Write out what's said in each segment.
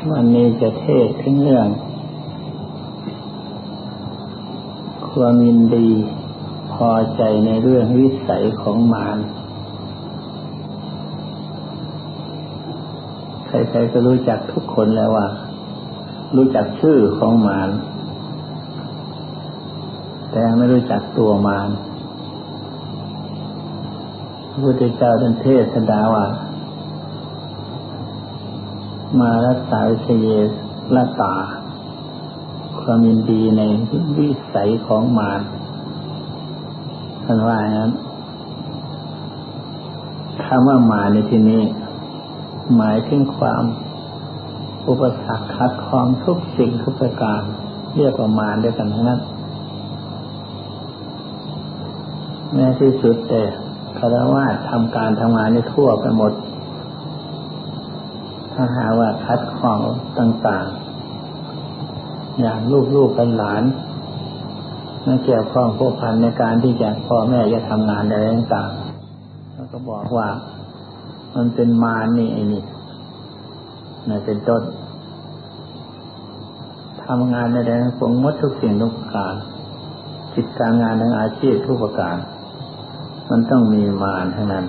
วันนี้จะเทศน์ถึงเรื่องความยินดีพอใจในเรื่องวิสัยของมารใครๆก็รู้จักทุกคนแล้วว่ารู้จักชื่อของมารแต่ไม่รู้จักตัวมารพระพุทธเจ้าท่านเทศนาว่ามารัสสาวิเชยละตาความยินดีในวิสัยของมารท่านว่าอย่างนั้นคำว่ามารในที่นี้หมายถึงความอุปสรรคขัดข้องทุกสิ่งทุกประการเรียกว่ามารด้วยกันทั้งนั้นแม้ที่สุดแต่ฆราวาสทำการทำงานนี่ทั่วไปหมดถ้าหาว่าคัดข้องต่างๆอย่างลูกๆหลานไม่เกี่ยวข้องพัวพันในการที่จะพ่อแม่จะทำงานอะไรต่างๆแล้วก็บอกว่ามันเป็นมารนี่ไอ้นี่นั่นเป็นต้นทำงานในแดนผงมดทุกสิ่งทุกประการกิจการงานทางอาชีพทุกประการมันต้องมีมารทั้งนั้น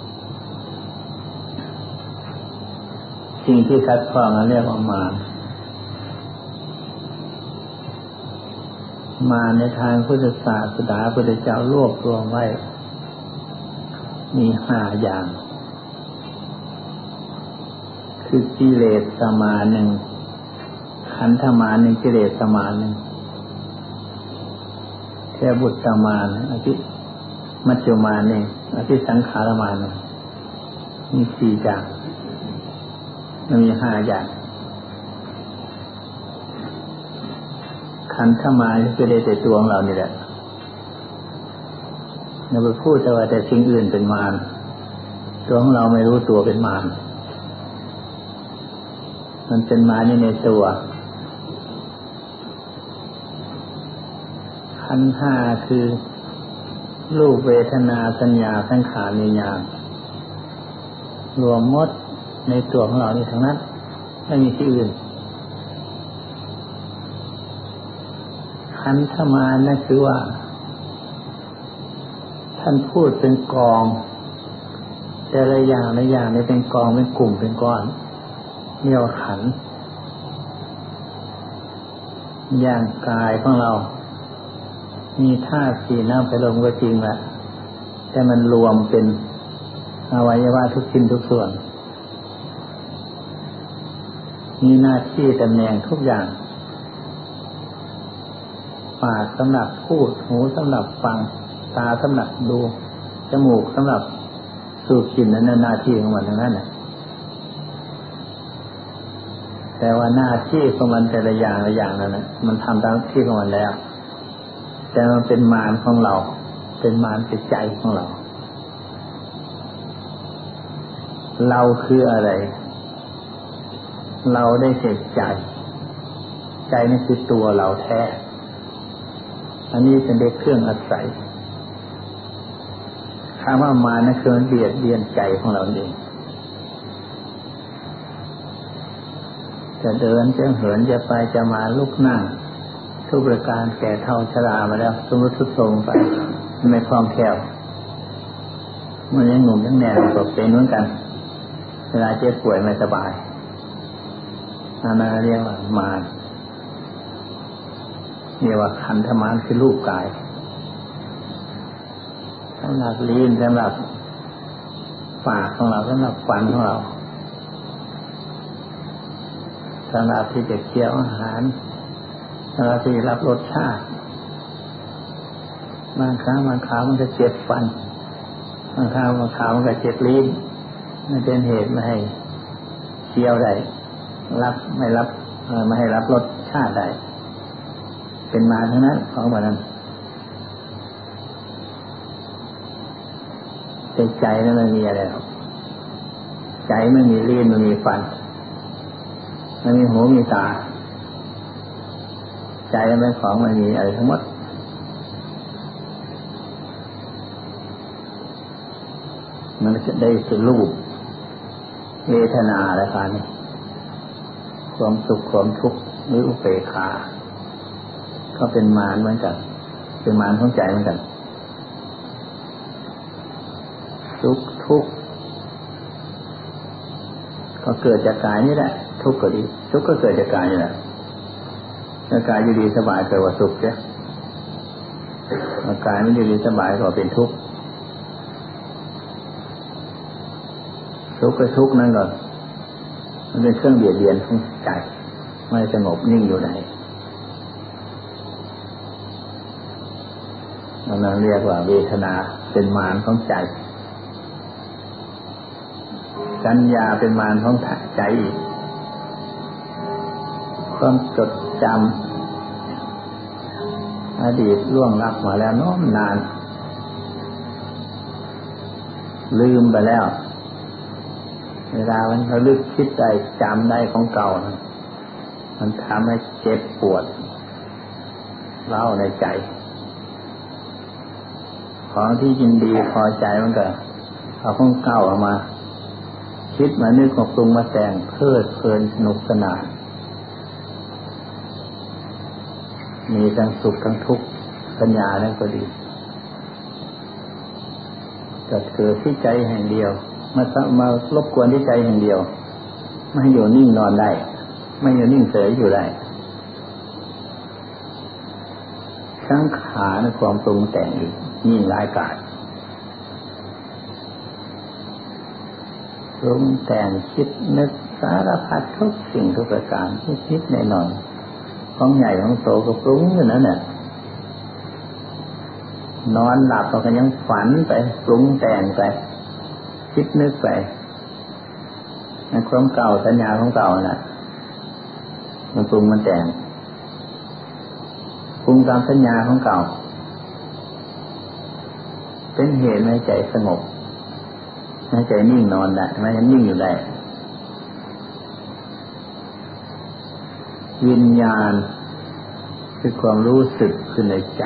สิ่งที่คัดข้องเรียกว่ามารในทางพุทธศาสนาพระพุทธเจ้ารวบรวมไว้มี5อย่างคือกิเลสมารหนึ่งขันธมารหนึ่งกิเลสมารหนึ่งเทวบุตรมารอภิมัจจุมารหนึ่งอภิสังขารมารหนึ่งมี4อย่างมันมี5อย่างขันธมารคือได้แต่ตัวของเรานี่แหละอย่าไปพูดแต่สิ่งอื่นเป็นมารตัวของเราไม่รู้ตัวเป็นมารมันเป็นมารในตัวขันธ์5คือรูปเวทนาสัญญาสังขารวิญญาณรวมหมดในตัวของเรานี่ทั้งนั้นไม่มีที่อื่นขันธมารนั่นคือว่าท่านพูดเป็นกองแต่ละอย่างละอย่างนี่เป็นกองเป็นกลุ่มเป็นก้อนเรียกว่าขันธ์อย่างกายของเรามีธาตุ4น้ำไฟลมก็จริงแหละแต่มันรวมเป็นอวัยวะทุกชิ้นทุกส่วนมีหน้าที่ตำแหน่งทุกอย่างปากสำหรับพูดหูสำหรับฟังตาสำหรับดูจมูกสำหรับสูดกลิ่นนั้นหน้าที่ของมันทั้งนั้นน่ะแต่ว่าหน้าที่ของมันแต่ละอย่างละอย่างนั้นน่ะมันทำตามที่ของมันแล้วแต่มันเป็นมารของเราเป็นมารจิตใจของเราเราคืออะไรเราได้เสพใจใจนี่คือตัวเราแท้อันนี้เป็นได้เครื่องอาศัยคำว่ามารนั่นคือมันเบียดเบียนใจของเราเองจะเดินจะเหินจะไปจะมาลุกนั่งทุกประการแก่เฒ่าชรามาแล้วสมมติทุกทรงไปไม่คล่องแคล่วมันยังหนุ่มยังแน่นก็เป็นเหมือนกันเวลาเจ็บป่วยไม่สบายนั่นเรียกว่ามารเรียกว่าขันธมารคือรูปกายสำหรับลิ้นสำหรับปากของเราสำหรับฟันของเราสำหรับที่จะเคี้ยวอาหารสำหรับที่รับรสชาติบางครั้งบางคราวมันจะเจ็บฟันบางคราวบางคราวมันก็เจ็บลิ้นมันเป็นเหตุไม่ให้เคี้ยวได้ไม่ให้รับรสชาติได้เป็นมารทั้งนั้นของมันนั้นแต่ใจนั้นไม่มีอะไรหรอกใจไม่มีลิ้นไม่มีฟันไม่มีหูมีตาใจเป็นของไม่มีอะไรทั้งหมดมันจะได้สุรูปเวทนาอะไรกันความสุขความทุกข์หรืออุเบกขาก็เป็นมารเหมือนกันเป็นมารของใจเหมือนกันสุขทุกข์ก็เกิดจากกายนี่แหละทุกข์ก็ดีทุกข์ก็เกิดจากกายนี่แหละถ้ากายอยู่ดีสบายเกิดว่าสุขใช่กายไม่อยู่ดีสบายก็เป็นทุกข์ทุกข์กับทุกข์นั่นก็มันเป็นเครื่องเบียดเบียนของใจไม่สงบนิ่งอยู่ไหนนั่นเรียกว่าเวทนาเป็นมารของใจสัญญาเป็นมารของใจอีกความจดจำอดีตล่วงลับมาแล้วน้อมนานลืมไปแล้วเวลามันระลึกคิดได้จำได้ของเก่ามันทำให้เจ็บปวดเล่าในใจของที่ยินดีพอใจมันก็เอาของเก่าออกมาคิดมานึกมาปรุงมาแต่งเพลิดเพลินสนุกสนานมีทั้งสุขทั้งทุกข์ปัญญานั่นก็ดีจะเกิดที่ใจแห่งเดียวมารบกวนที่ใจแห่งเดียวไม่ให้อยู่นิ่งนอนได้ไม่อยู่นิ่งเฉยอยู่ได้สังขารในความปรุงแต่งอีกยิ่งร้ายกาจปรุงแต่งคิดนึกสารพัดทุกสิ่งทุกประการที่คิดแน่นอนของใหญ่ของโตก็ปรุงอยู่นั่นแหละนอนหลับก็ยังฝันไปปรุงแต่งไปคิดนึกไปในความเก่าสัญญาของเก่าน่ะมันปรุงมันแต่งปรุงตามสัญญาของเก่าเป็นเหตุให้ใจสงบให้ใจนิ่งนอนได้ไม่นิ่งอยู่ได้วิญญาณคือความรู้สึกขึ้นในใจ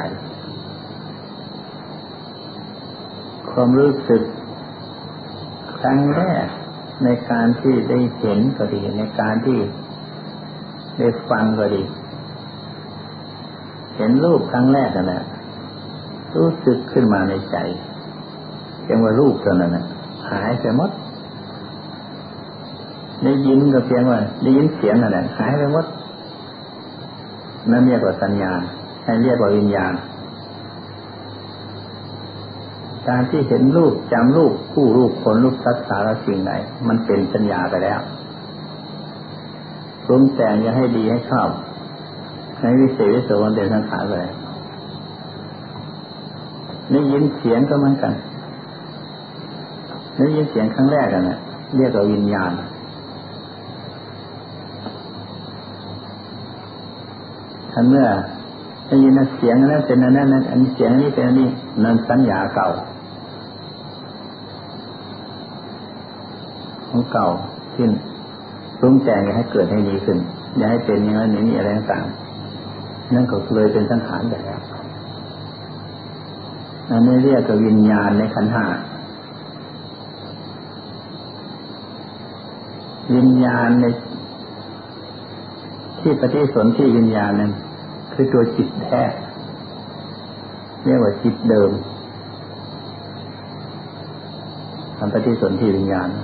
ความรู้สึกครั้งแรกในการที่ได้เห็นก็ดีในการที่ได้ฟังก็ดีเห็นรูปครั้งแรกนั่นแหละรู้สึกขึ้นมาในใจเพียงว่ารูปเท่านั้นหายไปหมดได้ยินก็เพียงว่าได้ยินเสียงนั่นแหละหายไปหมดนั่นเรียกว่าสัญญาให้เรียกว่าวิญญาณการที่เห็นรูปจำรูปผู้รูปคนรูปสัตว์สารสิ่งใดมันเป็นสัญญาไปแล้วปรุงแต่งจะให้ดีให้ชอบให้วิเศษวิโสมันเป็นสังขารเลยได้ยินเสียงก็เหมือนกันได้ยินเสียงครั้งแรกกันน่ะเรียกว่าวิญญาณท่านเมื่อได้ยินเสียงนั้นเป็นอันนั้นอันเสียงนี้เป็นอันนี้นั่นสัญญาเก่าของเก่าที่ปรุงแต่งให้เกิดให้ดีขึ้นอย่าให้เป็นอย่างนั้นอย่างนี้อะไรต่างๆนั่นก็เลยเป็นสังขารไปแล้วอันนี้เรียกว่าวิญญาณในขันธ์ห้าวิญญาณในที่ปฏิสนธิวิญญาณนั้นคือตัวจิตแท้เรียกว่าจิตเดิมทำปฏิสนธิวิญญาณ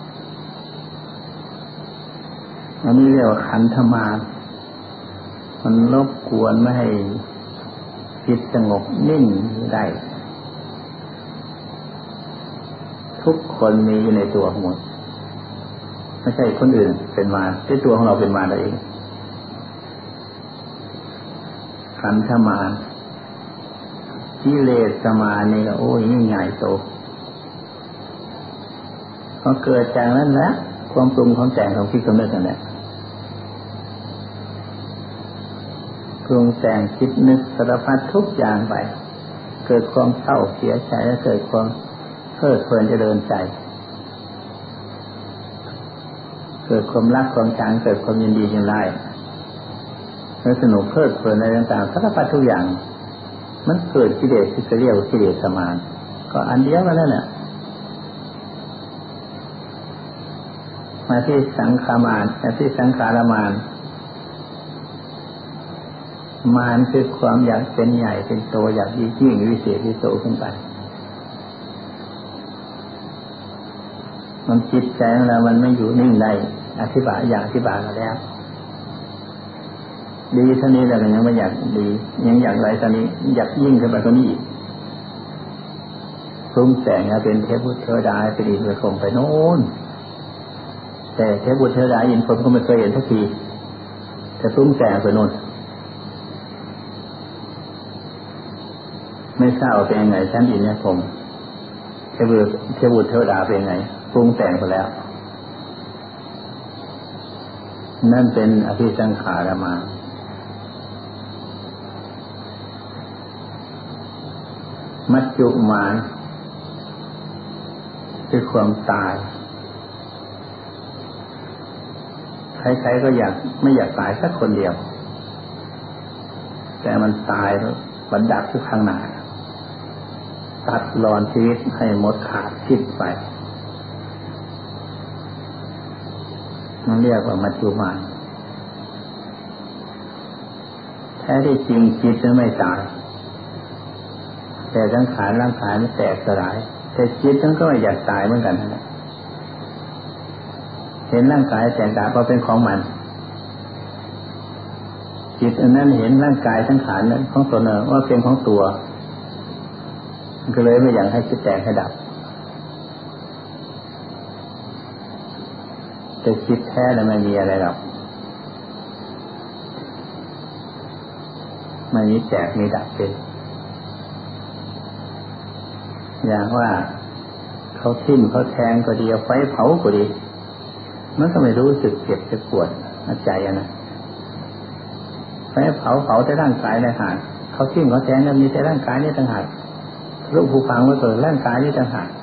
อันนี้เรียกว่าขันธมารมันรบกวนไม่ให้จิตสงบนิ่งได้ทุกคนมีอยู่ในตัวหมดไม่ใช่คนอื่นเป็นมารแต่ตัวของเราเป็นมารเองขันธมารกิเลสมารนี่ก็โอ้ยยิ่งใหญ่โตพอเกิดจากนั้นแล้วความปรุงของแต่งของคิดกำเนิดนั่นแหละปรุงแต่งคิดนึกสารพัดทุกอย่างไปเกิดความเศร้าเสียใจและเกิดความเพลิดเพลินเจริญใจเกิดความรักความชังเกิดความยินดียินไล่และสนุกเพลิดเพลินในต่างๆสารพัดทุกอย่างมันเกิดกิเลสที่จะเรียกว่ากิเลสมารก็อันเดียวกันนั่นแหละมาที่สังขามารมาที่สังขารมารมารคือความอยากเป็นใหญ่เป็นโตอยากยิ่งวิเศษวิโสขึ้นไปมันจิตใจของเรามันไม่อยู่นิ่งได้อธิบายมาแล้วดีเท่านี้แล้วยังไม่อยากดียังอยากไรตอนนี้อยากยิ่งขึ้นไปกว่านี้อีกปรุงแต่งเป็นเทพบุตรเทวดาเป็นอินทร์พรหมไปโน่นแต่เทพบุตรเทวดาอินทร์พรหมก็ไม่เคยเห็นสักทีแต่ปรุงแต่งไปโน่นไม่ทราบว่าเป็นยังไงชั้นอินทร์พรหมเทพบุตรเทวดาเป็นยังไงปรุงแต่งไปแล้วนั่นเป็นอภิสังขารมารมัจจุมารคือความตายใครๆก็ไม่อยากตายสักคนเดียวแต่มันตายบันดับทุกข้างหน้าตัดรอนชีวิตให้หมดขาดสิ้นไปมันเรียกว่ามัจจุมารแท้ที่จริงจิตจะไม่ตายแต่ร่างกายมันแตกสลายแต่จิตมันก็ไม่อยากตายเหมือนกันนะเห็นร่างกายแตกดับเพราะเป็นของมันจิตอันนั้นเห็นร่างกายสังขารนั้นของตนว่าเป็นของตัวมันก็เลยไม่อยากให้จิตแตกให้ดับแต่จิตแท้แล้วไม่มีอะไรหรอกไม่มีแตกมีดับเป็นอย่างว่าเขาทิ่มเขาแทงก็ดีไฟเผาก็ดีมันก็ไม่รู้สึกเจ็บจะปวดใจนะไฟเผาแต่ร่างกายในหาดเขาทิ่มเขาแทงนั้นมีแต่ร่างกายนี่ต่างหากรูปภูพังไว้เกิดร่างกายนี่ต่างหาก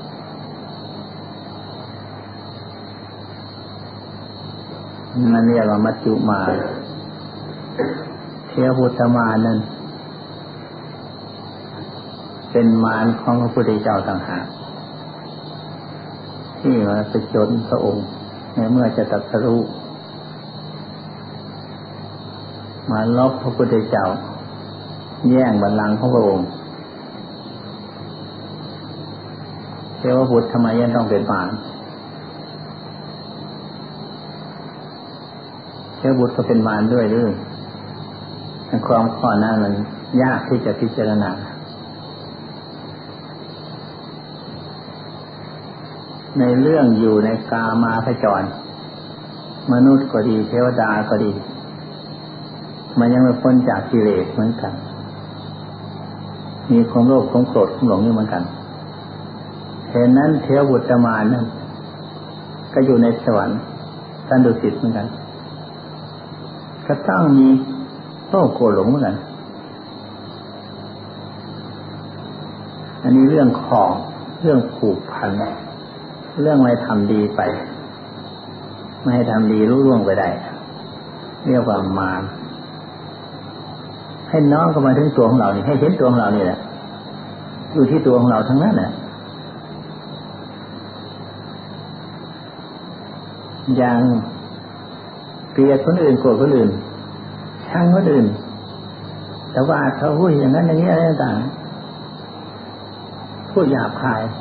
มันเรียกว่ามัจจุมารเทวบุตรมารนั้นเป็นมารของพระพุทธเจ้าต่างหากที่มาไปจนพระองค์ในเมื่อจะตรัสรู้มาลบพระพุทธเจ้าแย่งบัลลังก์ของพระองค์เทวบุตรทำไมยังต้องเป็นมารเทวบุตรก็เป็นมารด้วยหรือความข้อนั้นมันยากที่จะพิจารณาในเรื่องอยู่ในกามาพจรมนุษย์ก็ดีเทวดาก็ดีมันยังไม่พ้นจากกิเลสเหมือนกันมีความโลภความโกรธความหลงอยู่เหมือนกันเหตุนั้นเทวบุตรมารนั้นก็อยู่ในสวรรค์ชั้นดุสิตเหมือนกันก็ต้องมีโลภโกรธหลงเหมือนกันอันนี้เรื่องของเรื่องผูกพันเรื่องไม่ทำดีไปไม่ให้ทำดีรุ่งเรืองไปได้เรียกว่ามารให้น้องเข้ามาถึงตัวของเรานี่ให้เห็นตัวของเรานี่แหละอยู่ที่ตัวของเราทั้งนั้นแหละอย่างเกลียดคนอื่นโกรธคนอื่นชังคนอื่นแต่ว่าเขาพูดอย่างนั้นอย่างนี้อะไรต่างๆพูดหยาบคาย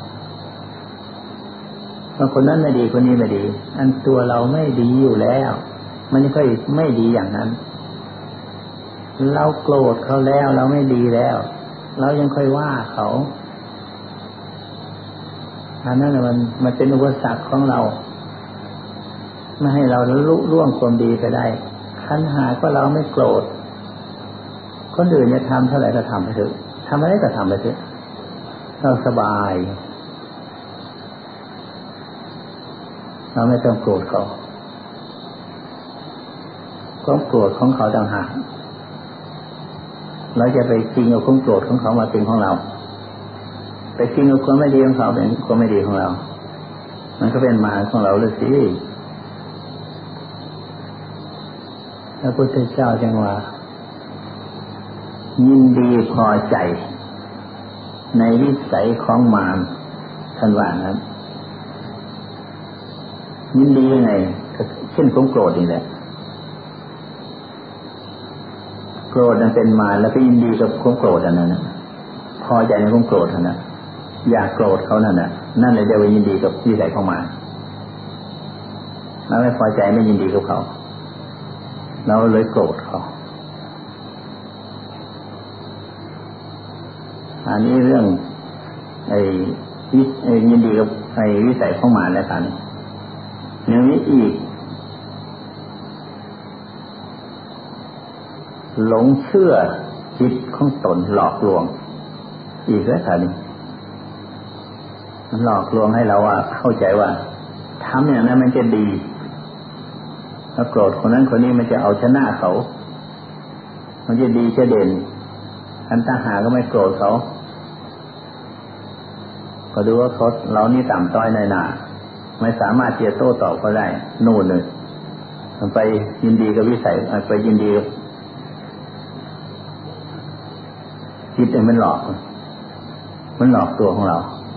ว่าคนนั้นไม่ดีคนนี้ไม่ดีอันตัวเราไม่ดีอยู่แล้วมันค่อยไม่ดีอย่างนั้นเราโกรธเขาแล้วเราไม่ดีแล้วเรายังค่อยว่าเขาอันนั้นมันเป็นอุปสรรคของเราไม่ให้เราลุล่วงความดีไปได้คันหาก็เราไม่โกรธคนอื่นจะทำเท่าไหร่ก็ทำไปเถอะทำอะไรก็ทำไปเถอะเราสบายเราไม่ต้องโกรธเขาความโกรธของเขาต่างหากเราจะไปจริงเอาความโกรธของเขามาเป็นของเราไปจริงเอาความไม่ดีของเขาเป็นความไม่ดีของเรามันก็เป็นมารของเราเลยสิพระพุทธเจ้าจึงว่ายินดีพอใจในวิสัยของมารท่านว่านั้นยินดียังไงเช่นความโกรธนี่แหละโกรธนั้นเป็นมารแล้วก็ยินดีกับความโกรธอันนั้นนะพอใจในความโกรธอันนั้นอยากโกรธเขานั่นน่ะนั่นเลยเรียกว่ายินดีกับวิสัยของมารแล้วไม่พอใจไม่ยินดีกับเขาเราเลยโกรธเขาอันนี้เรื่องยินดีกับวิสัยของมารแล้วกันอย่างนี้อีกหลงเชื่อจิตของตนหลอกลวงอีกแล้วกันมันหลอกลวงให้เราว่าเข้าใจว่าทำอย่างนั้นมันจะดีถ้าโกรธคนนั้นคนนี้มันจะเอาชนะเขามันจะดีจะเด่นอันถ้าหาก็ไม่โกรธเขาก็ดูว่าเรานี่ต่ำต้อยในหนาไม่สามารถที่จะโต้ตอบเขาได้นู่นเลยมันไปยินดีกับวิสัยไปยินดีจิตมันหลอกตัวของเรา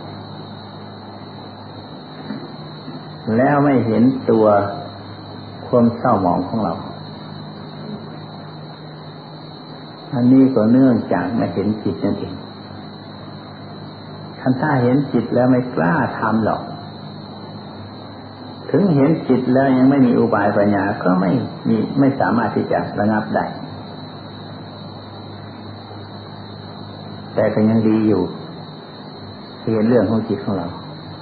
แล้วไม่เห็นตัวความเศร้าหมองของเราอันนี้ก็เนื่องจากไม่เห็นจิตนั่นเองถ้าเห็นจิตแล้วไม่กล้าทำหรอกถึงเห็นจิตแล้วยังไม่มีอุบายปัญญาก็ไม่สามารถที่จะระงับได้แต่ก็ยังดีอยู่เห็นเรื่องของจิตของเรา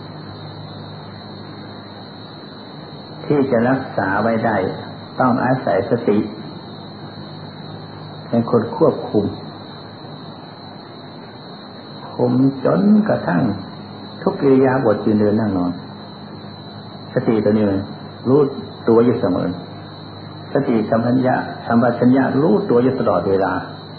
ที่จะรักษาไว้ได้ต้องอาศัยสติเป็นคนควบคุมจนกระทั่งทุกกิริยาบทยืนเดินนั่งนอนสติตัวนี้รู้ตัวอยู่เสมอสติสัมปชัญญะรู้ตัวอยู่ตลอดเวลา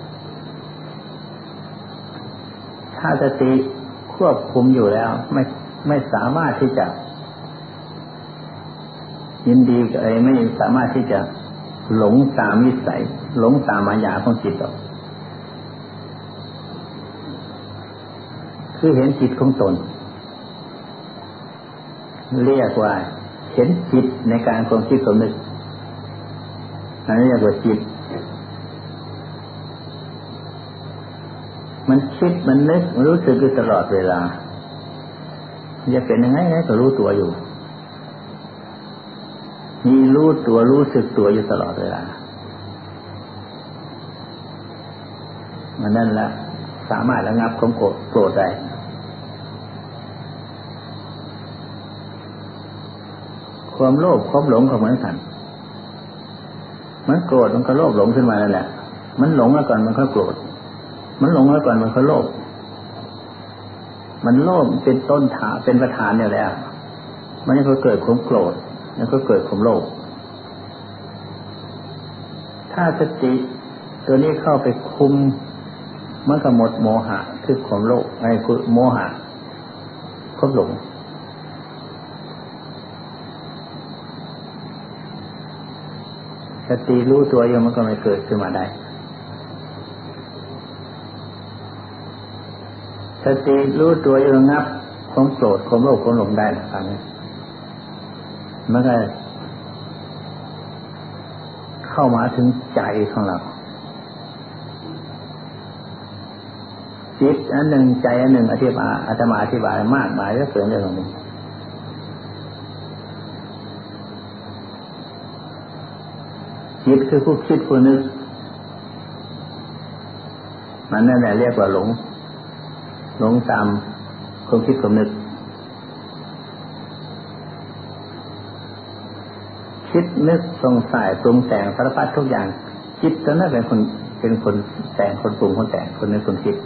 ถ้าสติควบคุมอยู่แล้วไม่สามารถที่จะยินดีกับอะไรไม่สามารถที่จะหลงตามวิสัยหลงตามมายาของจิตหรอกคือเห็นจิตของตนเรียกว่าเห็นจิตในการความคิดความนึกอันนี้เรียกว่าจิตมันคิดมันนึกรู้สึกอยู่ตลอดเวลาจะเป็นยังไงก็รู้ตัวอยู่มีรู้ตัวรู้สึกตัวอยู่ตลอดเวลามันนั่นแหละสามารถระงับความโกรธได้ความโลภความหลงก็เหมือนกันมันโกรธมันก็โลภหลงขึ้นมานั่นแหละมันหลงแล้วก่อนมันก็โกรธมันหลงแล้วก่อนมันก็โลภมันโลภเป็นต้นฐานเป็นประธานเนี่ยแหละมันก็เกิดความโกรธแล้วก็เกิดความโลภถ้าสติตัวนี้เข้าไปคุมมันก็หมดโมหะคือความโลภคือโมหะความหลงสติรู้ตัวอยู่มันก็ไม่เกิดขึ้นมาได้สติรู้ตัวอยู่ระงับความโกรธความโลภความหลงได้นะครับมันก็เข้ามาถึงใจของเราจิตอันหนึ่งใจอันหนึ่งอาตมาอธิบายมากมายก็เกินเรื่องนี้จิตคือผู้คิดผู้นึกมันนั่นแหละเรียกว่าหลงตามความคิดความนึกคิดนึกสงสัยปรุงแต่งสารพัดทุกอย่างจิตตัวนั้นเป็นคนแต่งคนปรุงคนแต่งคนนึกคนคิด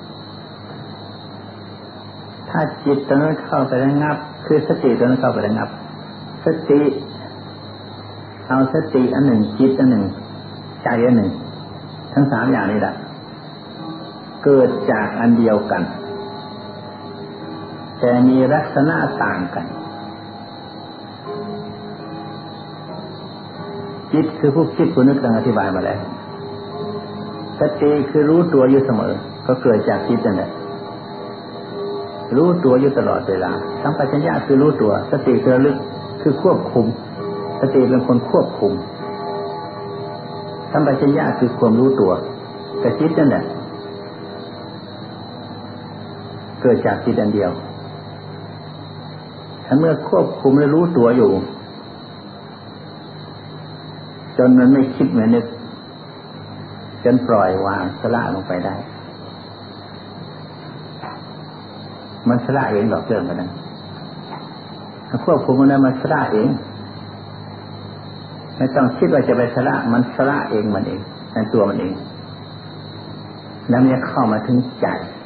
ถ้าจิตตัวนั้นเข้าไประงับคือสติตัวนั้นเข้าไประงับสติเอาสติอันหนึ่งจิตอันหนึ่งใจอันหนึ่งทั้งสามอย่างนี้แหละเกิดจากอันเดียวกันแต่มีลักษณะต่างกันจิตคือผู้คิดผู้นึกดังอธิบายมาแล้วสติคือรู้ตัวอยู่เสมอก็เกิดจากจิตนั่นแหละรู้ตัวอยู่ตลอดเวลาสัมปชัญญะคือรู้ตัวสติคือระลึกคือควบคุมสติเป็นคนควบคุมสัมปชัญญะคือความรู้ตัวแต่จิตนั่นแหละเกิดจากจิตอันเดียวถ้าเมื่อควบคุมและรู้ตัวอยู่จนมันไม่คิดไม่นึกจนปล่อยวางสละลงไปได้มันสละเองหรอกเรื่องมันนั้นถ้าควบคุมมันนั้นมันสละเองไม่ต้องคิดว่าจะไปสละมันสละเองมันเองในตัวมันเองแล้วมันจะเข้ามาถึงใจ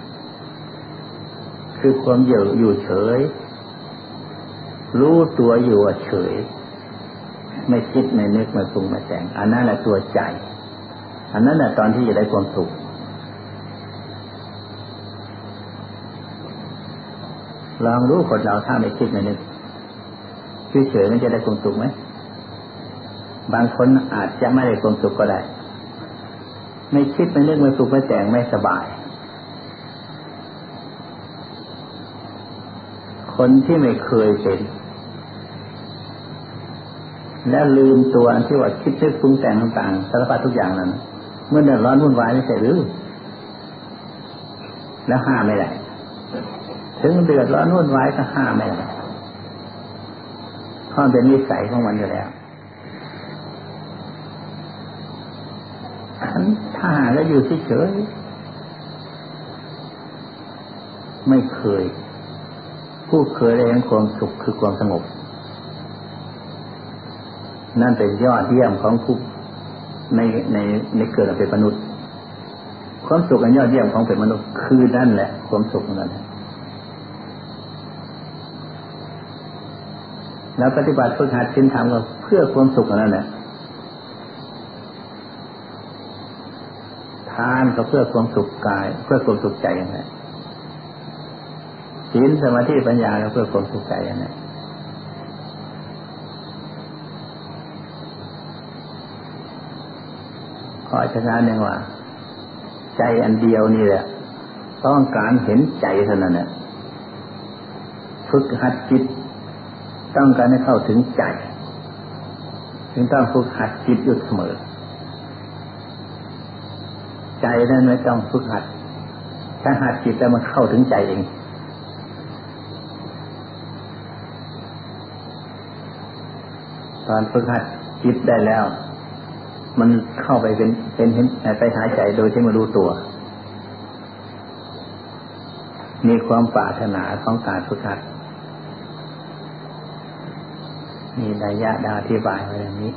คือความอยู่เฉยรู้ตัวอยู่เฉยไม่คิดไม่นึกไม่ปรุงไม่แต่งอันนั้นแหละตัวใจอันนั้นแหละตอนที่จะได้ความสุขลองรู้คนเราถ้าไม่คิดไม่นึกเฉยๆมันจะได้ความสุขไหมบางคนอาจจะไม่ได้ความสุขก็ได้ไม่คิดไม่นึกไม่ปรุงไม่แต่งไม่สบายคนที่ไม่เคยเป็นแล้วลืมตัวอันที่ว่าคิดนึกปรุงแต่งต่างๆสารพัดทุกอย่างนั้นเมื่อเดือดร้อนวุ่นวายไม่ใช่หรือแล้วห้ามไม่ได้ถึงเดือดร้อนวุ่นวายก็ห้ามไม่ได้เพราะเป็นนิสัยของมันอยู่แล้วถ้าหาแล้วอยู่เฉยๆไม่เคยผู้เคยได้เห็นความสุขคือความสงบนั่นเป็นยอดเยี่ยมของผู้ในเกิดเป็นมนุษย์ความสุขอันยอดเยี่ยมของเป็นมนุษย์คือนั่นแหละความสุขนั่นแล้วปฏิบัติฝึกหัดศีลธรรมก็เพื่อความสุขนั่นแหละทานก็เพื่อความสุขกายเพื่อความสุขใจนั่นแหละศีลสมาธิปัญญาก็เพื่อความสุขใจนั่นแหละขอชนะหนึ่งว่าใจอันเดียวนี่แหละต้องการเห็นใจเท่านั้นแหละฝึกหัดจิตต้องการให้เข้าถึงใจจึงต้องฝึกหัดจิตอยู่เสมอใจนั้นไม่ต้องฝึกหัดถ้าหัดจิตแล้วมันเข้าถึงใจเองตอนฝึกหัดจิตได้แล้วมันเข้าไปเป็นไปหาใจโดยที่ไม่รู้ตัวมีความปรารถนาของการฝึกหัดมีนัยยะอธิบายไว้อย่างนี้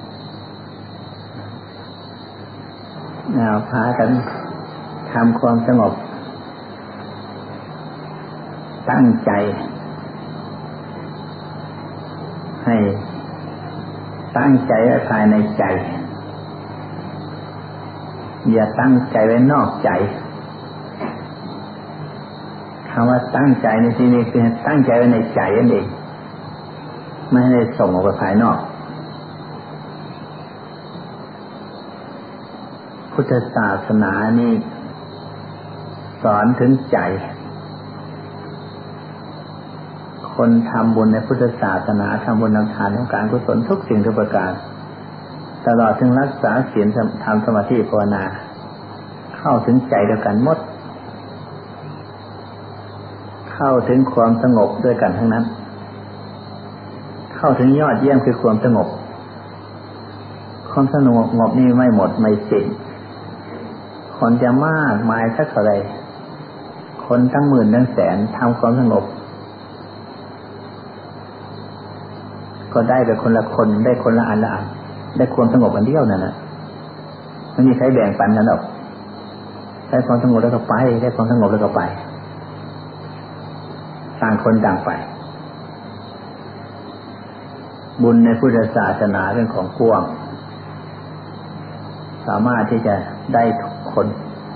พากันทำความสงบตั้งใจให้ตั้งใจไว้ภายในใจอย่าตั้งใจไว้นอกใจคำว่าตั้งใจในที่นี้คือตั้งใจไว้ในใจนั่นเองไม่ให้ส่งออกไปภายนอกพุทธศาสนานี่สอนถึงใจคนทำบุญในพุทธศาสนาทำบุญทำทานทำการกุศลทุกสิ่งทุกประการตลอดถึงรักษาศีลทำสมาธิภาวนาเข้าถึงใจเดียวกันหมดเข้าถึงความสงบด้วยกันทั้งนั้นเข้าถึงยอดเยี่ยมคือความสงบความสงบนี่ไม่หมดไม่สิ้นคนจะมากมายสักเท่าไรคนทั้งหมื่นทั้งแสนทำความสงบก็ได้ไปคนละคนได้คนละอันละอันได้ความสงบอันเดียวนั่นแหละไม่มีใครแบ่งปันกันหรอกได้ความสงบแล้วก็ไปได้ความสงบแล้วก็ไปต่างคนต่างไปบุญในพุทธศาสนาเป็นของกว้างสามารถที่จะได้ทุกคน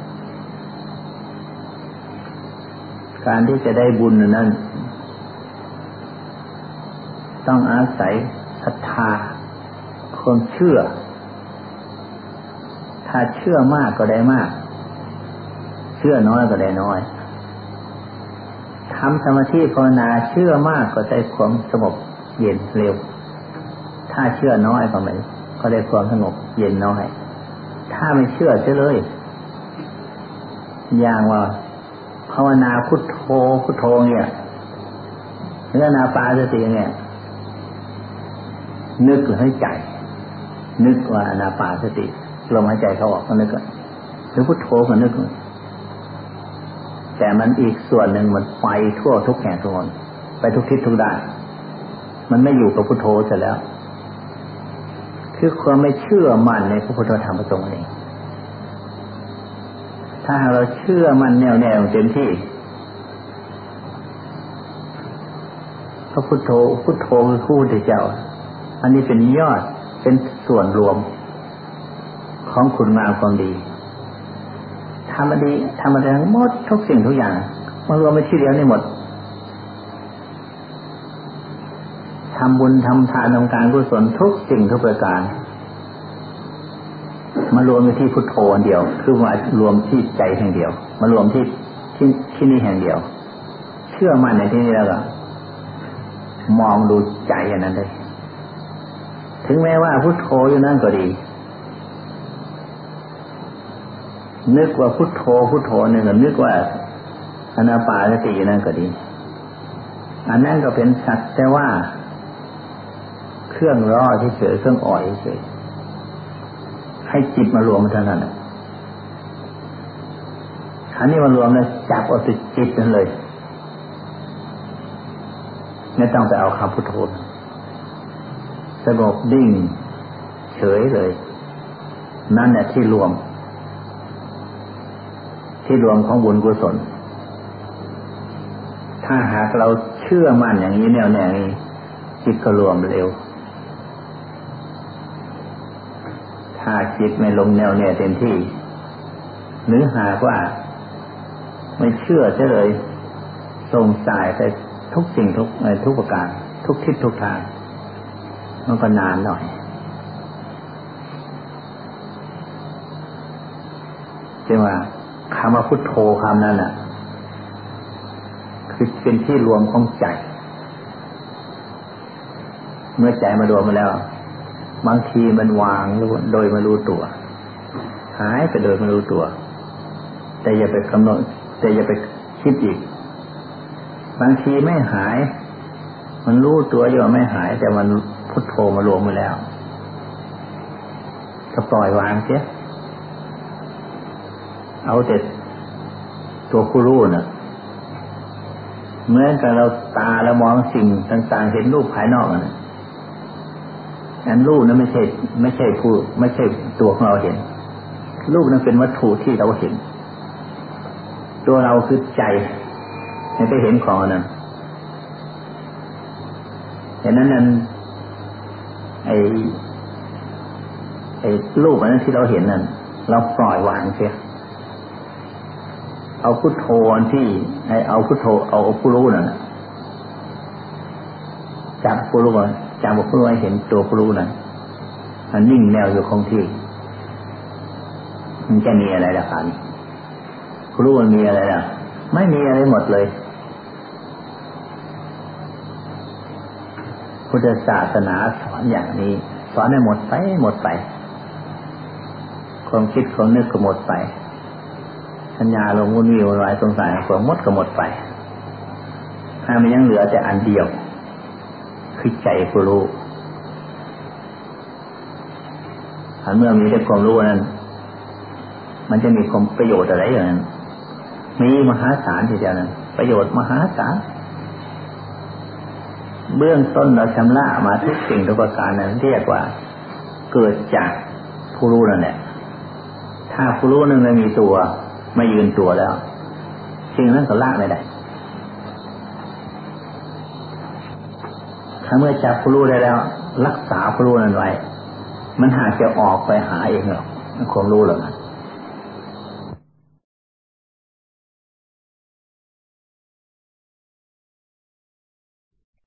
การที่จะได้บุญนั้นต้องอาศัยศรัทธาความเชื่อถ้าเชื่อมากก็ได้มากเชื่อน้อยก็ได้น้อยทำสมาธิภาวนาเชื่อมากก็ได้ความสงบเย็นเร็วถ้าเชื่อน้อยก็ไม่ก็ได้ความสงบเย็นน้อยถ้าไม่เชื่อเสียเลยอย่างว่าภาวนาพุทโธพุทโธเนี่ยหรืออนาปานสติเนี่ยนึกให้ใจนึกว่าอนาปานสติลมหายใจเข้าออกก็นึกหรือพุทโธก็นึกแต่มันอีกส่วนหนึ่งมันไปทั่วทุกแห่งทุกคนไปทุกทิศทุกด้านมันไม่อยู่กับพุทโธเสร็จแล้วคือความไม่เชื่อมั่นในพระพุทธธรรมพระสงฆ์เองถ้าเราเชื่อมั่นแน่วแน่เต็มที่พระพุทโธพุทโธคือผู้ที่เจ้าอันนี้เป็นยอดเป็นส่วนรวมของคุณงามความดีทำมาดีทำมาทั้งหมดทุกสิ่งทุกอย่างมารวมไปที่เดียวนี่หมดทำบุญทำทานทำการกุศลทุกสิ่งทุกประการมารวมในที่พุทโธอันเดียวคือมารวมที่ใจแห่งเดียวมารวมที่นี่แห่งเดียวเชื่อมั่นในที่นี้แล้วก็มองดูใจอย่างนั้นเลยถึงแม้ว่าพุทโธอยู่นั่นก็ดีนึกว่าพุทโธพุทโธเนี่ยก็นึกว่าอนาปานสตินั่นก็ดีอันนั้นก็เป็นสักแต่ว่าเครื่องร้อเฉยๆเครื่องอ่อยเฉยให้จิตมารวมเท่านั้นอันนี้มารวมแล้วจับเอาติดจิตนั่นเลยไม่ต้องไปเอาคำพุทโธสงบดิ่งเฉยเลยนั่นแหละที่รวมของบุญกุศลถ้าหากเราเชื่อมั่นอย่างนี้แน่วแน่นี้จิตก็รวมเร็วถ้าจิตไม่ลงแน่วแน่เต็มที่หรือหากว่าไม่เชื่อเฉยเลยส่งสายไปทุกสิ่งทุกประการทุกทิศทุกทางมันก็นานหน่อยใช่ไหมคำว่าพุทโธคำนั้นน่ะคือเป็นที่รวมของใจเมื่อใจมารวมมาแล้วบางทีมันวางโดยไม่รู้ตัวหายไปโดยไม่รู้ตัวแต่อย่าไปกำหนดแต่อย่าไปคิดอีกบางทีไม่หายมันรู้ตัวอยู่ไม่หายแต่มันพุทโธมารวมมาแล้วก็ปล่อยวางเสียเอาแต่ตัวผู้รู้น่ะเหมือนกับเราตาเรามองสิ่งต่างๆเห็นรูปภายนอกน่ะอันรูปนั้นไม่ใช่ผู้ไม่ใช่ตัวของเราเห็นรูปนั้นเป็นวัตถุที่เราเห็นตัวเราคือใจไม่ไปเห็นของนั้นแต่นั้นไอ้รูปนั้นที่เราเห็นนั้นเราปล่อยวางเสียเอาพุทโธที่เอาพุทโธเอาผู้รู้นั่นจับผู้รู้จับผู้รู้ให้เห็นตัวผู้รู้นั่นมันนิ่งแนวอยู่คงที่มันจะมีอะไรล่ะครับผู้รู้มันมีอะไรล่ะไม่มีอะไรหมดเลยพุทธศาสนาสอนอย่างนี้สอนให้หมดไปความคิดความนึกก็หมดไปสัญญาลงวุ่นวี่วุ่นวายสงสัยความหมดก็หมดไปถ้ามันยังเหลือแต่อันเดียวคือใจผู้รู้เมื่อมีแต่ความรู้นั้นมันจะมีความประโยชน์อะไรอย่างนั้นมีมหาศาลทีเดียวนั้นประโยชน์มหาศาลเบื้องต้นเราชำระมาทุกสิ่งทุกประการนั้นเรียกว่าเกิดจากผู้รู้นั่นแหละถ้าผู้รู้นั้นไม่มีตัวไม่ยืนตัวแล้วสิ่งนั้นก็ละไม่ได้ถ้าเมื่อจับผู้รู้ได้แล้วรักษาผู้รู้นั้นไว้มันหากจะออกไปหาเองหรอกความรู้หรอก